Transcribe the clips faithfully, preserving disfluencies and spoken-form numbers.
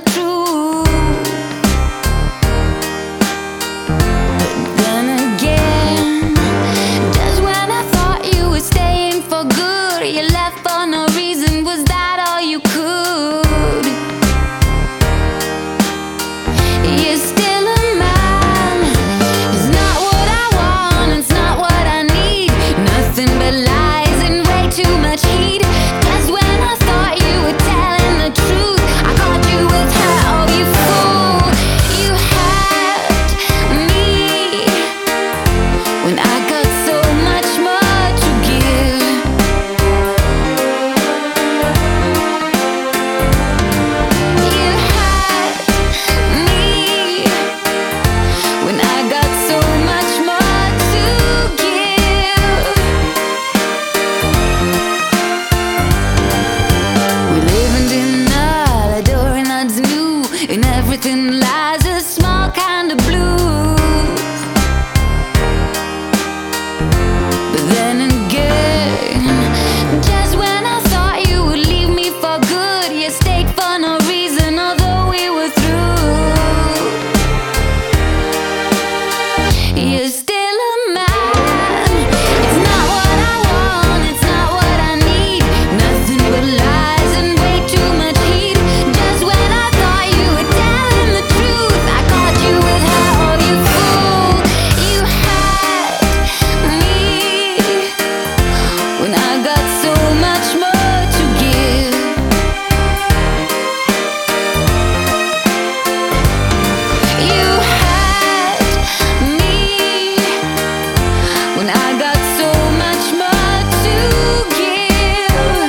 truth. But then again, just when I thought you were staying for good, you left for no reason. Was that all you could? You're still a man. It's not what I want, it's not what I need. Nothing but lies and way too much heat. Just when I thought you were telling the truth, I caught you with her. Oh, you fool. You had me when I got so much more to give. You had me when I got so much more to give. We live in denial, adoring odds new. In everything lies a small kind of blue. But then again, just when I thought you would leave me for good, you stayed for no reason, although we were through. You're still a man. It's not what I want, it's not what I need. Nothing but lies and way too much heat. Just when I thought you were telling the truth, I caught you with her. Oh, you fool. You had me when I got so much more to give. You had me when I got so much more to give.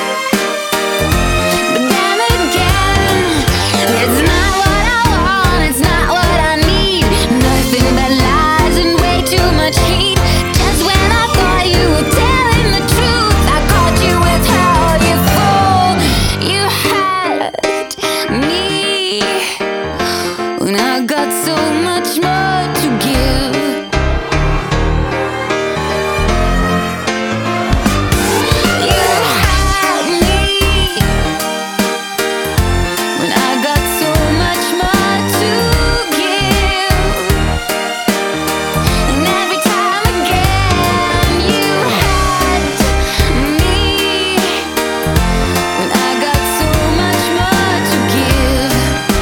But then again, it's not what I want, it's not what I need. Nothing but lies and way too much heat. Just when I thought you were telling the truth, I caught you with her. Oh, you fool. You had me when I got so much more to give. You had me when I got so much more to give. And every time again, you had me when I got so much more to give.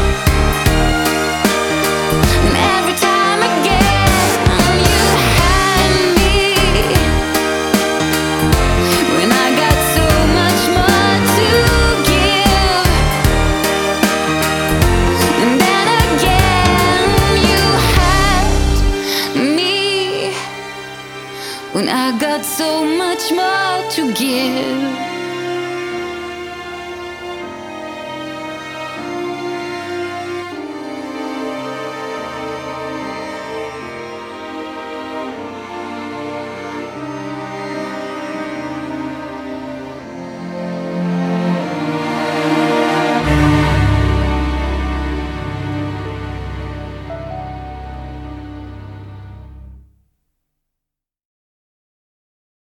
And every time again, you had me when I got so much more to give. And then again, you had me when I got so much more to give.